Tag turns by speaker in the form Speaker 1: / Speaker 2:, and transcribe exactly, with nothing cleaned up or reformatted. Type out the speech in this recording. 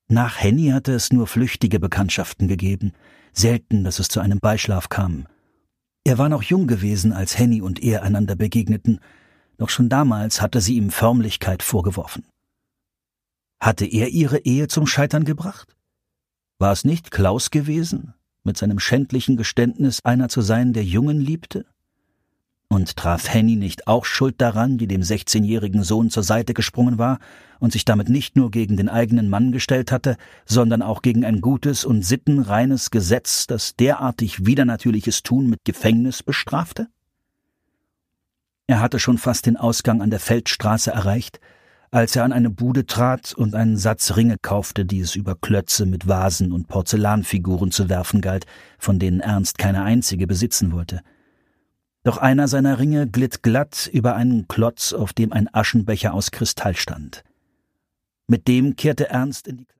Speaker 1: Nach Henny hatte es nur flüchtige Bekanntschaften gegeben, selten, dass es zu einem Beischlaf kam. Er war noch jung gewesen, als Henny und er einander begegneten, doch schon damals hatte sie ihm Förmlichkeit vorgeworfen. Hatte er ihre Ehe zum Scheitern gebracht? War es nicht Klaus gewesen, mit seinem schändlichen Geständnis einer zu sein, der Jungen liebte? Und traf Henny nicht auch Schuld daran, die dem sechzehnjährigen Sohn zur Seite gesprungen war und sich damit nicht nur gegen den eigenen Mann gestellt hatte, sondern auch gegen ein gutes und sittenreines Gesetz, das derartig widernatürliches Tun mit Gefängnis bestrafte? Er hatte schon fast den Ausgang an der Feldstraße erreicht, als er an eine Bude trat und einen Satz Ringe kaufte, die es über Klötze mit Vasen und Porzellanfiguren zu werfen galt, von denen Ernst keine einzige besitzen wollte. Doch einer seiner Ringe glitt glatt über einen Klotz, auf dem ein Aschenbecher aus Kristall stand. Mit dem kehrte Ernst in die